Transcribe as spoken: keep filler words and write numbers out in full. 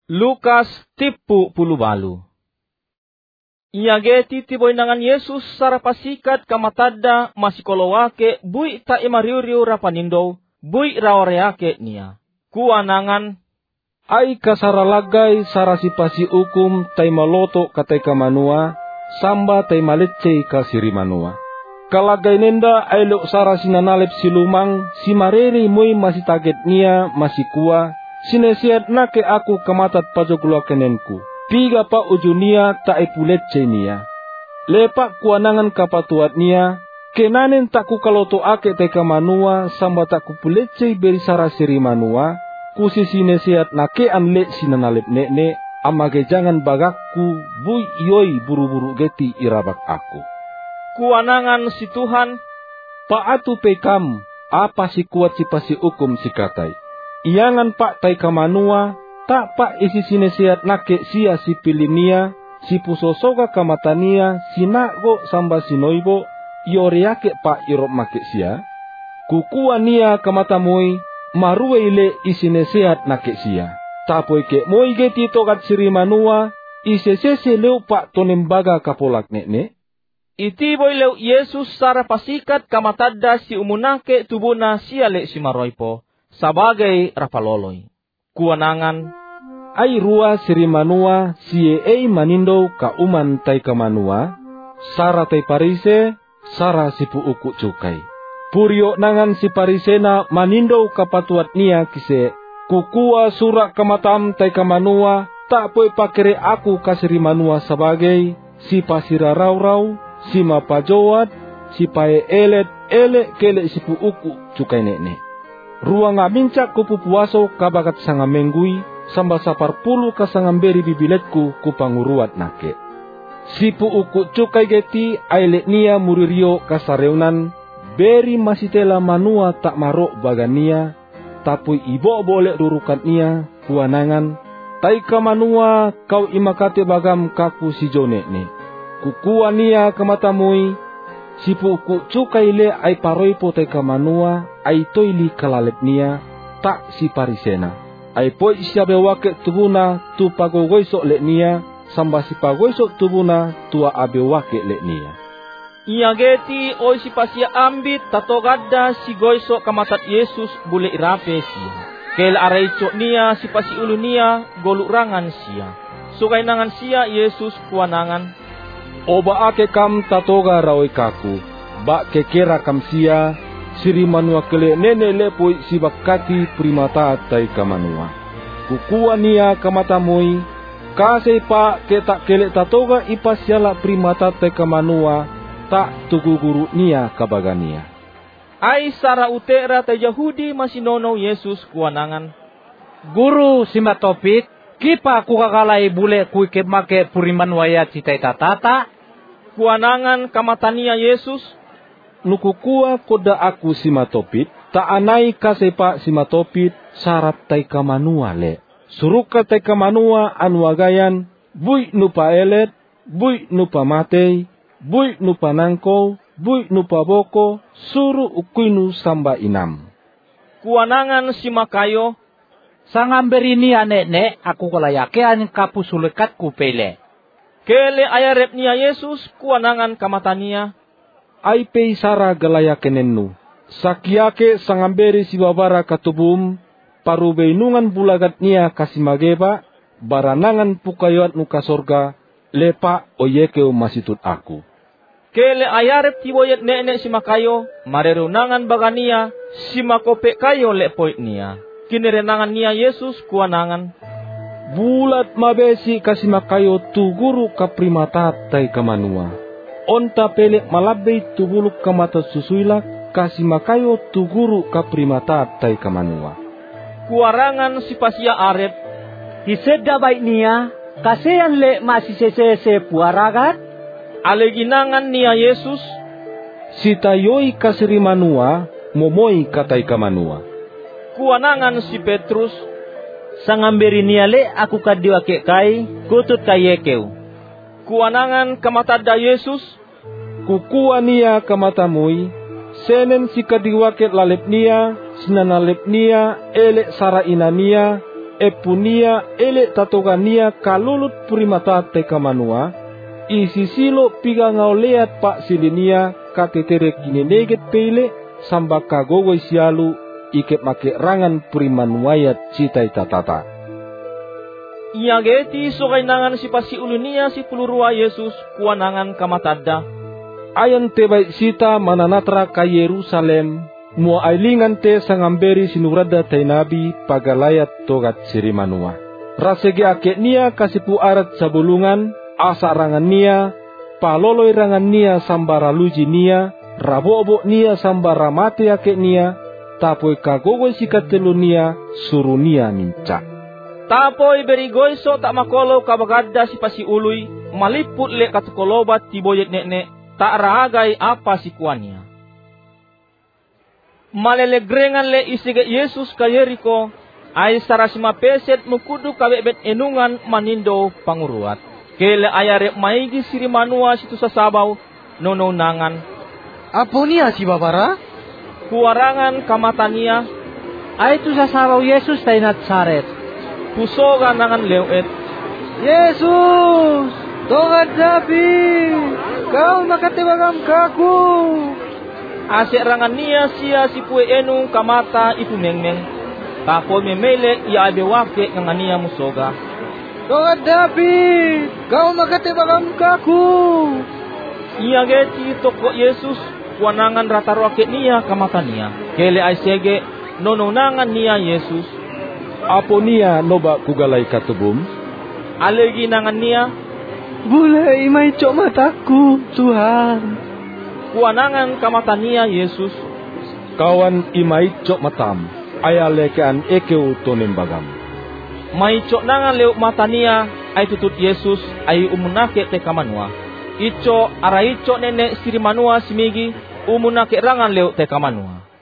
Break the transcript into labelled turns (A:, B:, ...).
A: Lukas tipu puluh balu. Ia geti tiboy nangan Yesus sara pasikat kamatadda masikolowake bui ta imariuriu rapanindo bui rawareake nia. Kuanangan
B: ai kasaralagay sarasipasi ukum tay maloto katay kamanua samba tay malecey kasiri manua. Kalagay nenda ay lo sara sinanalip silumang si mareri moy masitaget niya masikua sinesiat na ke aku kamatat pajoglo kenenku. Piga pa ujunia ta ipuletse niya. Lepak kuanangan kapatuat niya. Kenanen taku kaloto ake teka manua samba taku puletse beri sarasiri manua. Kusisine seat na ke anle sinanalip nekne. Amage jangan bagakku bui yoi buru-buru geti irabak aku.
A: Kuanangan si Tuhan.
B: Paatu pekam apa si kuat si pasi ukum si katai. Iyangan pak tai kamanua. Tak pak isi sineseat nake sia si pilinia, si pusosoga kamatania, si nakgo samba sinoibo, yoreake pak irop make sia. Kukua nia kamatamoi, marue ile isineseat nake sia. Tapoi ke moi geti tokat siri manua, isesese leu pak tonembaga kapolak nekne.
A: Iti boy leu Yesus sara pasikat kamatadda si umunake tubuna siale si maroipo, sabagai rapaloloy. Kuanangan
B: ai rua siri manua sie ei manindo ka uman tai kamanua sara tai parise sara sipu uku cukai purio nangan si parisena manindo kapatuat nia kise kukua surak kamatam tai kamanua tak poi pakere aku kasiri manua sebagai si pasira rau-rau si mapajowat si pae elet elek kele sipu uku cukai nekne. Ruang amincak kupu puaso kabakat sanga menggui samba sapar pulu kasangamberi bibiletku ku panguruat nake. Sipu uku cukai geti ailek nia muririo kasareunan beri masitela manua tak marok bagania tapui ibo boleh durukat nia kuanangan taika manua kau imakate bagam kaku si jone ne. Kukua nia kamatamui sipu uku cukai le ai paroi potai kamanua ai toili kalalep nia tak si parisena ai poi siabe wake tubuna tu pagogoisok lek nia samba si pagoisok tubuna tua abe wake lek nia.
A: Ia geti oi si pasia ambit tato gadda si goisok kamatat Yesus bule irape sia. Kel araico nia si pasi ulu nia golurangan sia. Sukai nangan sia Yesus kuanangan.
B: Oba ake kam tatoga raoi kaku, bak kekera kam sia, siri manua kele nene lepoi si bakati primata tai kamanua. Kukua nia kamatamoi, kasei pa ke tak kele tatoga ipas yala primata tai kamanua, tak tugu guru nia kabagania.
A: Ai sara utera tai Yahudi masinono Yesus kuanangan.
C: Guru simatopit, kipa kukakalai bule kuike make purimanwaya citai tatata.
A: Kuanangan kamatania Yesus.
B: Nukukua koda aku simatopit, ta anai kasepa simatopit syarat tai kamanua le. Suruka tai kamanua anwagayan, bui nupa elet, bui nupa matei, bui nupa nangko, bui nupa boko, suru ukuinu samba inam.
A: Kuanangan si Makayo.
C: Sangamberi ni anek-nek aku kalayakean kapusulekat kupele.
A: Kele ayarep nia Yesus kuanangan kamatania.
B: Ai pei sara galaya kenennu. Sakiake sangamberi si babara katubum. Parubeinungan bulagat nia kasimageba. Baranangan pukayot nuka sorga. Lepa oyekeu masitut aku.
A: Kele ayarep tiboyet nenek si Makayo. Marerunangan bagania. Si makope kayo lepoit nia. Kinerenangan nia Yesus kuanangan.
B: Bulat mabesi kasih makayo tu guru kaprimata tai kamanua. Onta pelek malabei tu buluk kamata susuila kasih makayo tu guru kaprimata tai kamanua.
A: Kuarangan si pasia arep.
C: Hiseda baik nia, kasihan le masih sese puaragat.
A: Aleginangan nia Yesus.
B: Sitayoi kasiri manua, momoi katai kamanua.
A: Kuanangan si Petrus.
C: Sangamberi niale aku kadiwake kai kutut kayekeu.
A: Kuanangan kamatadda Yesus.
B: Kukua nia kamatamui, senen si kadiwake lalep nia, sinanalep nia, elek sara ina nia, epunia ele tatogania kalulut purimata te kamanua, isisilo piga ngauleat pak silinia katetere kineneget pele samba kagogo sialu iket make rangan purimanuayat citai tatata.
A: Iageti so kainangan si pasi ulunia si pulurua Yesus kuanangan kamatadda.
B: Ayan te bait sita mananatra ka Yerusalem, mua ailingan te sangamberi sinurada tay nabi pagalayat togat sirimanua. Rasege ake nia kasipu arat sabulungan, asa rangan nia, paloloy rangan nia sambara luji nia, rabobo nia sambara mate ake nia, tapoy kagogoy sikat telu nia, suru nia minca.
A: Tapoy berigoy so tak makolo kabagadda si pasi uluy, maliput le katukolobat tiboyet nek-nek, tak rahagay apa si kuanya. Malelegrengan le isige Yesus ka Jericho, ay sarasima peset mukudu kabebet enungan manindo panguruat. Kele ayare maigi sirimanua situ sasabaw, nononangan.
C: Apo niya si babara?
A: Kuwarangan kamatania,
C: Ay tu sasabaw Yesus tay Nazaret.
A: pusoga nangan lewet.
C: Yesus! Tongad David! Kau makatibagam kaku!
A: Ase rangan niya siya si pue enung kamata ipumengmeng. Tapo memele ia abewake ng niya musoga.
C: Tongad David! Kau makatibagam kaku!
A: Iageti toko Yesus kuanangan rataroake niya kamata niya. Kele ay sege nononangan niya Yesus.
B: Apo nia noba kugalay katubum?
A: Alegi nangan niya.
C: Bulay may cok mataku, Tuhan.
A: Kuanangan kamata niya Yesus.
B: Kawan imay cok matam, ayalekean ekeu tonimbagam.
A: May cok nangan leo mata niya ay tutut Yesus ay umunake te kamanua. Ico aray cok nene sirimanua simigi umunake rangan leo te kamanua.